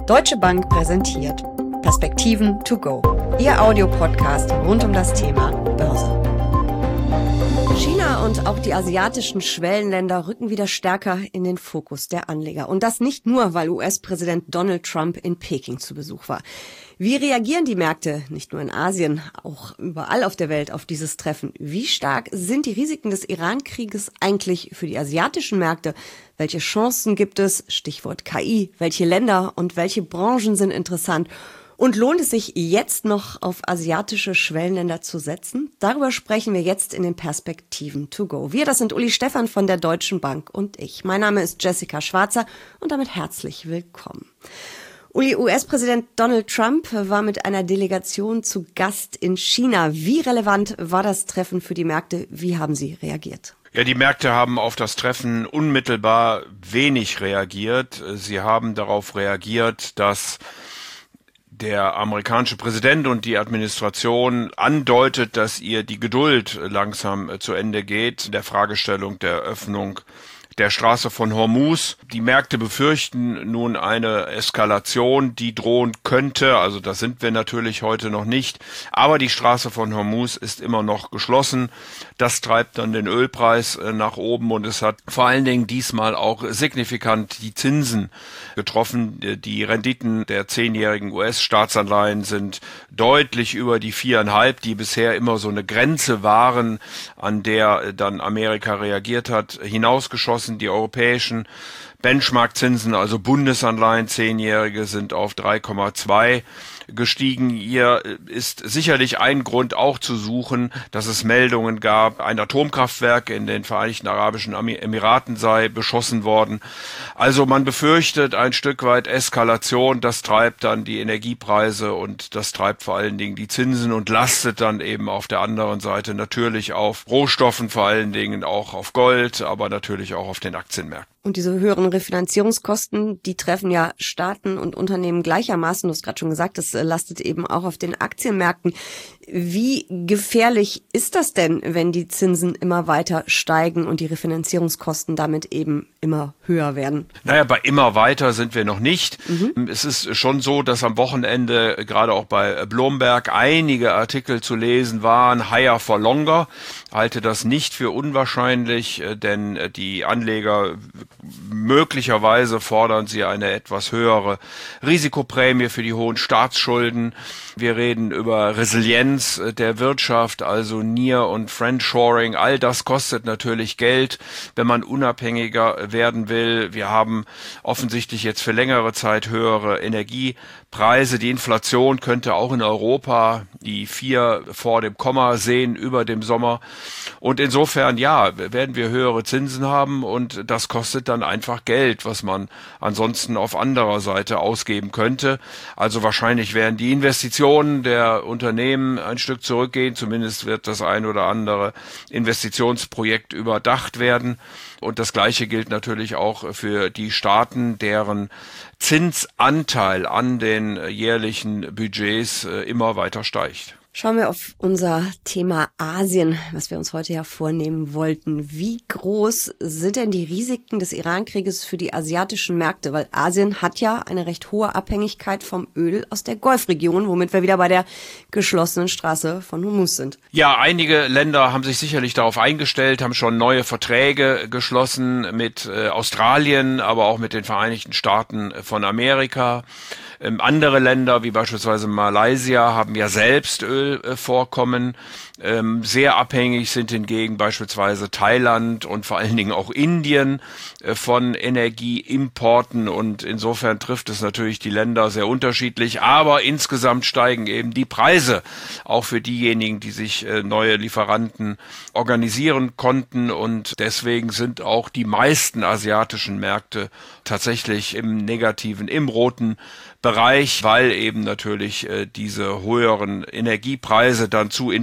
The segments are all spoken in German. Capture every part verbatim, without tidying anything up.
Deutsche Bank präsentiert Perspektiven to go, Ihr Audiopodcast rund um das Thema Börse. China und auch die asiatischen Schwellenländer rücken wieder stärker in den Fokus der Anleger. Und das nicht nur, weil U S-Präsident Donald Trump in Peking zu Besuch war. Wie reagieren die Märkte, nicht nur in Asien, auch überall auf der Welt, auf dieses Treffen? Wie stark sind die Risiken des Iran-Krieges eigentlich für die asiatischen Märkte? Welche Chancen gibt es? Stichwort K I. Welche Länder und welche Branchen sind interessant? Und lohnt es sich jetzt noch auf asiatische Schwellenländer zu setzen? Darüber sprechen wir jetzt in den Perspektiven to go. Wir, das sind Uli Stephan von der Deutschen Bank und ich. Mein Name ist Jessica Schwarzer und damit herzlich willkommen. Uli, U S-Präsident Donald Trump war mit einer Delegation zu Gast in China. Wie relevant war das Treffen für die Märkte? Wie haben Sie reagiert? Ja, die Märkte haben auf das Treffen unmittelbar wenig reagiert. Sie haben darauf reagiert, dass der amerikanische Präsident und die Administration andeutet, dass ihr die Geduld langsam zu Ende geht in der Fragestellung der Öffnung der Straße von Hormuz. Die Märkte befürchten nun eine Eskalation, die drohen könnte. Also das sind wir natürlich heute noch nicht. Aber die Straße von Hormuz ist immer noch geschlossen. Das treibt dann den Ölpreis nach oben und es hat vor allen Dingen diesmal auch signifikant die Zinsen getroffen. Die Renditen der zehnjährigen U S-Staatsanleihen sind deutlich über die viereinhalb, die bisher immer so eine Grenze waren, an der dann Amerika reagiert hat, hinausgeschossen. Die europäischen Benchmark-Zinsen, also Bundesanleihen, zehnjährige, sind auf drei Komma zwei gestiegen. Hier ist sicherlich ein Grund auch zu suchen, dass es Meldungen gab, ein Atomkraftwerk in den Vereinigten Arabischen Emiraten sei beschossen worden. Also man befürchtet ein Stück weit Eskalation. Das treibt dann die Energiepreise und das treibt vor allen Dingen die Zinsen und lastet dann eben auf der anderen Seite natürlich auf Rohstoffen, vor allen Dingen auch auf Gold, aber natürlich auch auf den Aktienmärkten. Und diese höheren Refinanzierungskosten, die treffen ja Staaten und Unternehmen gleichermaßen. Du hast gerade schon gesagt, das lastet eben auch auf den Aktienmärkten. Wie gefährlich ist das denn, wenn die Zinsen immer weiter steigen und die Refinanzierungskosten damit eben immer höher werden? Naja, bei immer weiter sind wir noch nicht. Mhm. Es ist schon so, dass am Wochenende gerade auch bei Bloomberg einige Artikel zu lesen waren, higher for longer. Halte das nicht für unwahrscheinlich, denn die Anleger möglicherweise fordern sie eine etwas höhere Risikoprämie für die hohen Staatsschulden. Wir reden über Resilienz der Wirtschaft, also Near- und Friendshoring. All das kostet natürlich Geld, wenn man unabhängiger werden will. Wir haben offensichtlich jetzt für längere Zeit höhere Energiepreise. Die Inflation könnte auch in Europa die vier vor dem Komma sehen über dem Sommer. Und insofern, ja, werden wir höhere Zinsen haben und das kostet dann einfach Geld, was man ansonsten auf anderer Seite ausgeben könnte. Also wahrscheinlich werden die Investitionen der Unternehmen ein Stück zurückgehen. Zumindest wird das ein oder andere Investitionsprojekt überdacht werden. Und das Gleiche gilt natürlich auch für die Staaten, deren Zinsanteil an den jährlichen Budgets immer weiter steigt. Schauen wir auf unser Thema Asien, was wir uns heute ja vornehmen wollten. Wie groß sind denn die Risiken des Iran-Krieges für die asiatischen Märkte? Weil Asien hat ja eine recht hohe Abhängigkeit vom Öl aus der Golfregion, womit wir wieder bei der geschlossenen Straße von Hormuz sind. Ja, einige Länder haben sich sicherlich darauf eingestellt, haben schon neue Verträge geschlossen mit äh, Australien, aber auch mit den Vereinigten Staaten von Amerika. Ähm, andere Länder, wie beispielsweise Malaysia, haben ja selbst Ölvorkommen. Ähm, sehr abhängig sind hingegen beispielsweise Thailand und vor allen Dingen auch Indien äh, von Energieimporten. Und insofern trifft es natürlich die Länder sehr unterschiedlich. Aber insgesamt steigen eben die Preise, auch für diejenigen, die sich äh, neue Lieferanten organisieren konnten. Und deswegen sind auch die meisten asiatischen Märkte tatsächlich im negativen, im roten Bereich, weil eben natürlich äh, diese höheren Energiepreise dann zu Inflation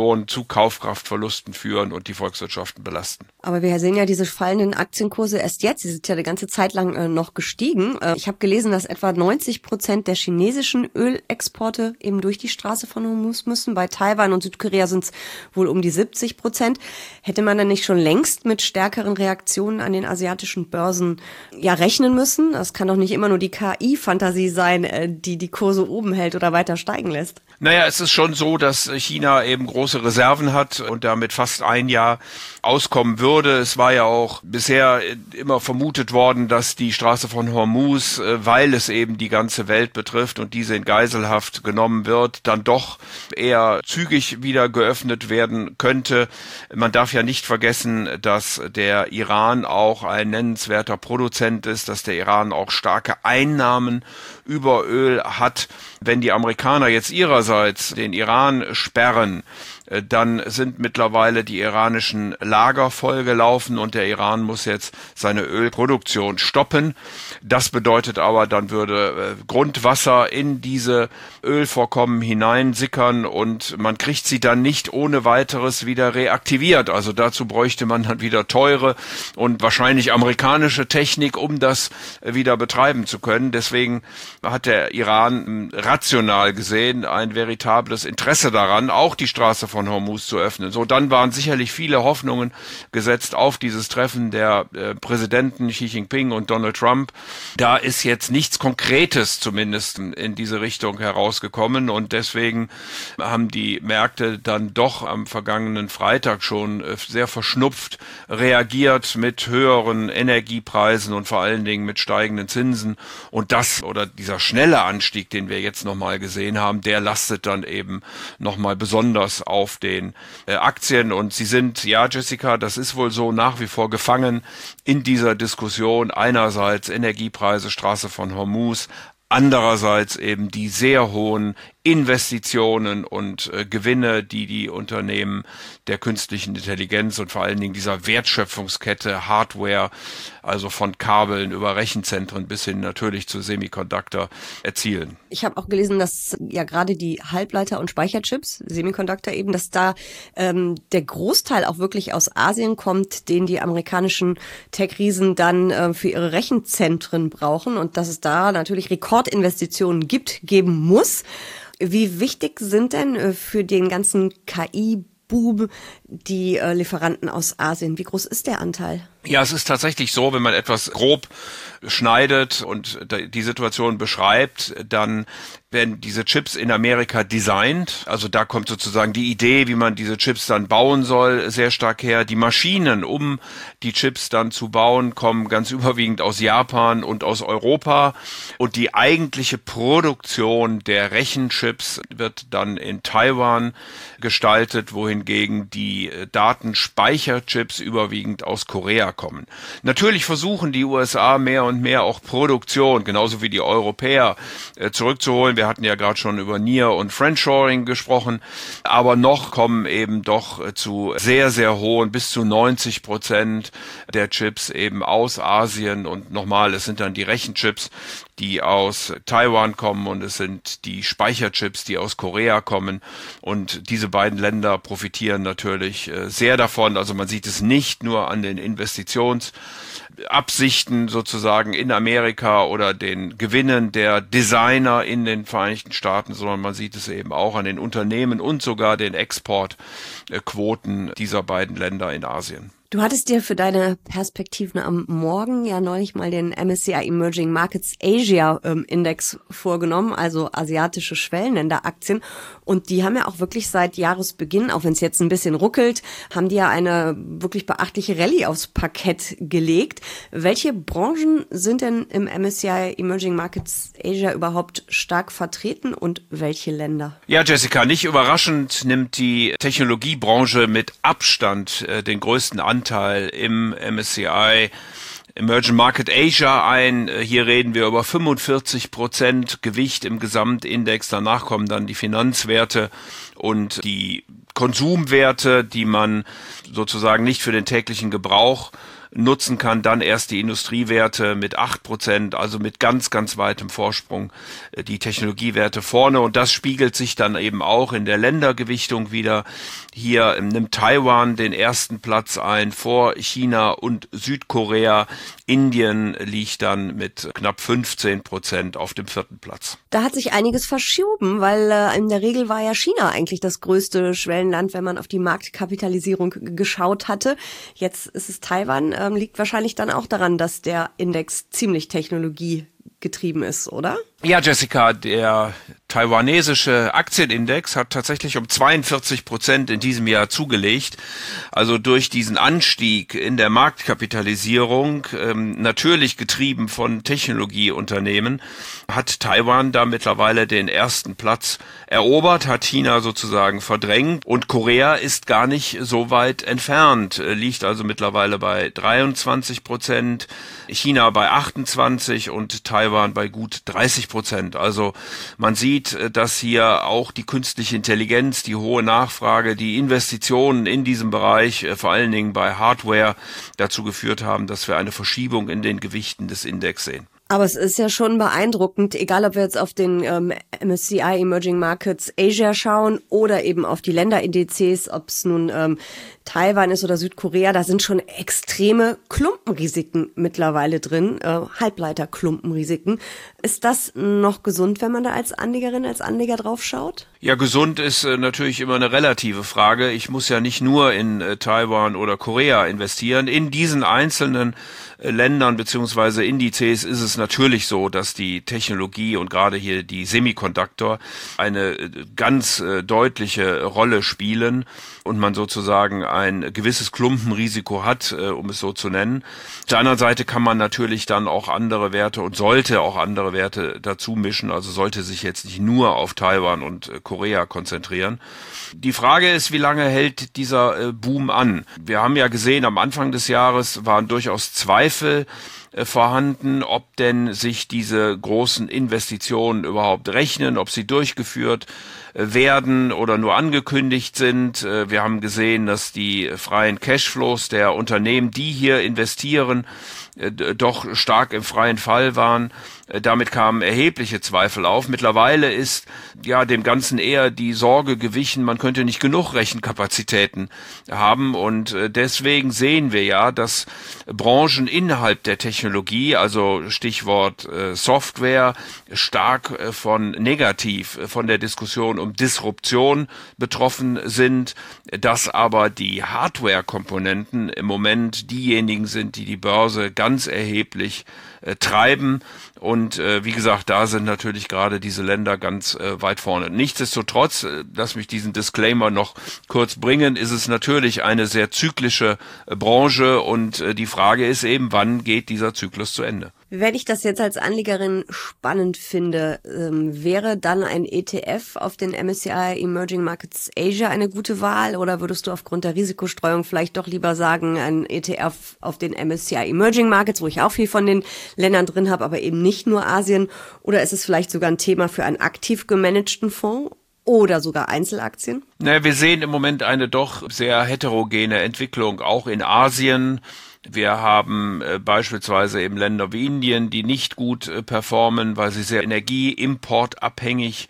Inflation, zu Kaufkraftverlusten führen und die Volkswirtschaften belasten. Aber wir sehen ja diese fallenden Aktienkurse erst jetzt. Sie sind ja eine ganze Zeit lang äh, noch gestiegen. Äh, ich habe gelesen, dass etwa neunzig Prozent der chinesischen Ölexporte eben durch die Straße von Hormuz müssen. Bei Taiwan und Südkorea sind es wohl um die siebzig Prozent. Hätte man dann nicht schon längst mit stärkeren Reaktionen an den asiatischen Börsen ja rechnen müssen? Das kann doch nicht immer nur die K I-Fantasie sein, äh, die die Kurse oben hält oder weiter steigen lässt. Naja, es ist schon so, dass China eben große Reserven hat und damit fast ein Jahr auskommen würde. Es war ja auch bisher immer vermutet worden, dass die Straße von Hormuz, weil es eben die ganze Welt betrifft und diese in Geiselhaft genommen wird, dann doch eher zügig wieder geöffnet werden könnte. Man darf ja nicht vergessen, dass der Iran auch ein nennenswerter Produzent ist, dass der Iran auch starke Einnahmen über Öl hat. Wenn die Amerikaner jetzt ihrerseits den Iran sperren, dann sind mittlerweile die iranischen Lager vollgelaufen und der Iran muss jetzt seine Ölproduktion stoppen. Das bedeutet aber, dann würde Grundwasser in diese Ölvorkommen hineinsickern und man kriegt sie dann nicht ohne weiteres wieder reaktiviert. Also dazu bräuchte man dann wieder teure und wahrscheinlich amerikanische Technik, um das wieder betreiben zu können. Deswegen hat der Iran rational gesehen ein veritables Interesse daran, auch die Straße von Hormuz zu öffnen. So, dann waren sicherlich viele Hoffnungen gesetzt auf dieses Treffen der äh, Präsidenten Xi Jinping und Donald Trump. Da ist jetzt nichts Konkretes zumindest in diese Richtung herausgekommen und deswegen haben die Märkte dann doch am vergangenen Freitag schon äh, sehr verschnupft reagiert mit höheren Energiepreisen und vor allen Dingen mit steigenden Zinsen und das oder dieser schnelle Anstieg, den wir jetzt nochmal gesehen haben, der lastet dann eben nochmal besonders auf den äh, Aktien und sie sind, ja Jessica, das ist wohl so, nach wie vor gefangen in dieser Diskussion. Einerseits Energiepreise, Straße von Hormuz, andererseits eben die sehr hohen Investitionen und äh, Gewinne, die die Unternehmen der künstlichen Intelligenz und vor allen Dingen dieser Wertschöpfungskette Hardware, also von Kabeln über Rechenzentren bis hin natürlich zu Semiconductor erzielen. Ich habe auch gelesen, dass ja gerade die Halbleiter- und Speicherchips, Semiconductor eben, dass da ähm, der Großteil auch wirklich aus Asien kommt, den die amerikanischen Tech-Riesen dann äh, für ihre Rechenzentren brauchen und dass es da natürlich Rekordinvestitionen gibt, geben muss. Wie wichtig sind denn für den ganzen K I-Boom die äh, Lieferanten aus Asien? Wie groß ist der Anteil? Ja, es ist tatsächlich so, wenn man etwas grob schneidet und die Situation beschreibt, dann werden diese Chips in Amerika designt. Also da kommt sozusagen die Idee, wie man diese Chips dann bauen soll, sehr stark her. Die Maschinen, um die Chips dann zu bauen, kommen ganz überwiegend aus Japan und aus Europa. Und die eigentliche Produktion der Rechenchips wird dann in Taiwan gestaltet, wohingegen die Datenspeicherchips überwiegend aus Korea kommen. Natürlich versuchen die U S A mehr und mehr auch Produktion, genauso wie die Europäer, äh, zurückzuholen. Wir hatten ja gerade schon über Near- und Friendshoring gesprochen, aber noch kommen eben doch äh, zu sehr, sehr hohen, bis zu neunzig Prozent der Chips eben aus Asien und nochmal, es sind dann die Rechenchips, die aus Taiwan kommen und es sind die Speicherchips, die aus Korea kommen und diese beiden Länder profitieren natürlich äh, sehr davon. Also man sieht es nicht nur an den Investitionsabsichten sozusagen in Amerika oder den Gewinnen der Designer in den Vereinigten Staaten, sondern man sieht es eben auch an den Unternehmen und sogar den Exportquoten dieser beiden Länder in Asien. Du hattest dir für deine Perspektiven am Morgen ja neulich mal den M S C I Emerging Markets Asia ähm, Index vorgenommen, also asiatische Schwellenländeraktien. Und die haben ja auch wirklich seit Jahresbeginn, auch wenn es jetzt ein bisschen ruckelt, haben die ja eine wirklich beachtliche Rallye aufs Parkett gelegt. Welche Branchen sind denn im M S C I Emerging Markets Asia überhaupt stark vertreten und welche Länder? Ja, Jessica, nicht überraschend nimmt die Technologiebranche mit Abstand äh, den größten Anteil Anteil im M S C I Emerging Market Asia ein. Hier reden wir über fünfundvierzig Prozent Gewicht im Gesamtindex. Danach kommen dann die Finanzwerte und die Konsumwerte, die man sozusagen nicht für den täglichen Gebrauch nutzen kann. Dann erst die Industriewerte mit acht Prozent, also mit ganz, ganz weitem Vorsprung die Technologiewerte vorne. Und das spiegelt sich dann eben auch in der Ländergewichtung wieder. Hier nimmt Taiwan den ersten Platz ein vor China und Südkorea. Indien liegt dann mit knapp fünfzehn Prozent auf dem vierten Platz. Da hat sich einiges verschoben, weil äh, in der Regel war ja China eigentlich das größte Schwellenland, wenn man auf die Marktkapitalisierung g- geschaut hatte. Jetzt ist es Taiwan, ähm, liegt wahrscheinlich dann auch daran, dass der Index ziemlich technologiegetrieben ist, oder? Ja, Jessica, der taiwanesische Aktienindex hat tatsächlich um zweiundvierzig Prozent in diesem Jahr zugelegt. Also durch diesen Anstieg in der Marktkapitalisierung, ähm, natürlich getrieben von Technologieunternehmen, hat Taiwan da mittlerweile den ersten Platz erobert, hat China sozusagen verdrängt und Korea ist gar nicht so weit entfernt, liegt also mittlerweile bei dreiundzwanzig Prozent, China bei achtundzwanzig und Taiwan bei gut dreißig Prozent. Also man sieht, dass hier auch die künstliche Intelligenz, die hohe Nachfrage, die Investitionen in diesem Bereich, vor allen Dingen bei Hardware, dazu geführt haben, dass wir eine Verschiebung in den Gewichten des Index sehen. Aber es ist ja schon beeindruckend, egal ob wir jetzt auf den ähm, M S C I Emerging Markets Asia schauen oder eben auf die Länderindizes, ob es nun ähm, Taiwan ist oder Südkorea, da sind schon extreme Klumpenrisiken mittlerweile drin, äh, Halbleiterklumpenrisiken. Ist das noch gesund, wenn man da als Anlegerin, als Anleger drauf schaut? Ja, gesund ist äh, natürlich immer eine relative Frage. Ich muss ja nicht nur in äh, Taiwan oder Korea investieren. In diesen einzelnen äh, Ländern beziehungsweise Indizes ist es natürlich so, dass die Technologie und gerade hier die Semiconductor eine äh, ganz äh, deutliche Rolle spielen und man sozusagen ein gewisses Klumpenrisiko hat, äh, um es so zu nennen. Auf der anderen Seite kann man natürlich dann auch andere Werte und sollte auch andere Werte dazu mischen, also sollte sich jetzt nicht nur auf Taiwan und äh, Korea konzentrieren. Die Frage ist, wie lange hält dieser äh, Boom an? Wir haben ja gesehen, am Anfang des Jahres waren durchaus Zweifel äh, vorhanden, ob denn sich diese großen Investitionen überhaupt rechnen, ob sie durchgeführt werden oder nur angekündigt sind. Wir haben gesehen, dass die freien Cashflows der Unternehmen, die hier investieren, doch stark im freien Fall waren. Damit kamen erhebliche Zweifel auf. Mittlerweile ist ja dem Ganzen eher die Sorge gewichen, man könnte nicht genug Rechenkapazitäten haben und deswegen sehen wir ja, dass Branchen innerhalb der Technologie, also Stichwort Software, stark von negativ von der Diskussion um Disruption betroffen sind, dass aber die Hardware-Komponenten im Moment diejenigen sind, die die Börse ganz erheblich äh, treiben. Und äh, wie gesagt, da sind natürlich gerade diese Länder ganz äh, weit vorne. Nichtsdestotrotz, äh, lass mich diesen Disclaimer noch kurz bringen, ist es natürlich eine sehr zyklische äh, Branche und äh, die Frage ist eben, wann geht dieser Zyklus zu Ende? Wenn ich das jetzt als Anlegerin spannend finde, ähm, wäre dann ein E T F auf den M S C I Emerging Markets Asia eine gute Wahl oder würdest du aufgrund der Risikostreuung vielleicht doch lieber sagen, ein E T F auf den M S C I Emerging Markets, wo ich auch viel von den Ländern drin habe, aber eben nicht nur Asien, oder ist es vielleicht sogar ein Thema für einen aktiv gemanagten Fonds? Oder sogar Einzelaktien? Naja, wir sehen im Moment eine doch sehr heterogene Entwicklung, auch in Asien. Wir haben äh, beispielsweise eben Länder wie Indien, die nicht gut äh, performen, weil sie sehr energieimportabhängig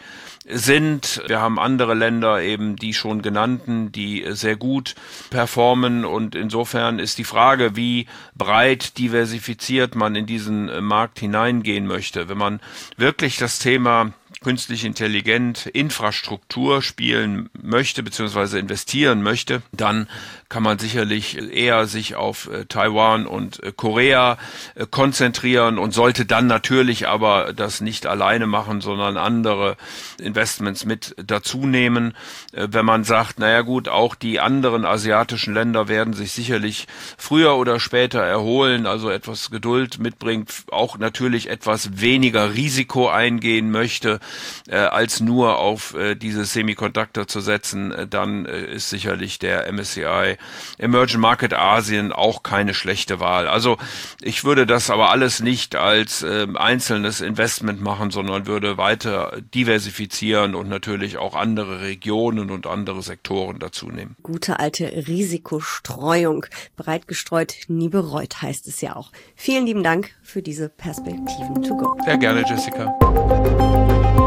sind. Wir haben andere Länder, eben die schon genannten, die äh, sehr gut performen. Und insofern ist die Frage, wie breit diversifiziert man in diesen äh, Markt hineingehen möchte. Wenn man wirklich das Thema künstlich intelligent Infrastruktur spielen möchte bzw. investieren möchte, dann kann man sicherlich eher sich auf äh, Taiwan und äh, Korea äh, konzentrieren und sollte dann natürlich aber das nicht alleine machen, sondern andere Investments mit dazu nehmen. Äh, wenn man sagt, naja gut, auch die anderen asiatischen Länder werden sich sicherlich früher oder später erholen, also etwas Geduld mitbringt, auch natürlich etwas weniger Risiko eingehen möchte, äh, als nur auf äh, diese Semiconductor zu setzen, äh, dann äh, ist sicherlich der M S C I Emerging Market Asien auch keine schlechte Wahl. Also ich würde das aber alles nicht als äh, einzelnes Investment machen, sondern würde weiter diversifizieren und natürlich auch andere Regionen und andere Sektoren dazu nehmen. Gute alte Risikostreuung. Breit gestreut, nie bereut, heißt es ja auch. Vielen lieben Dank für diese Perspektiven to go. Sehr gerne, Jessica.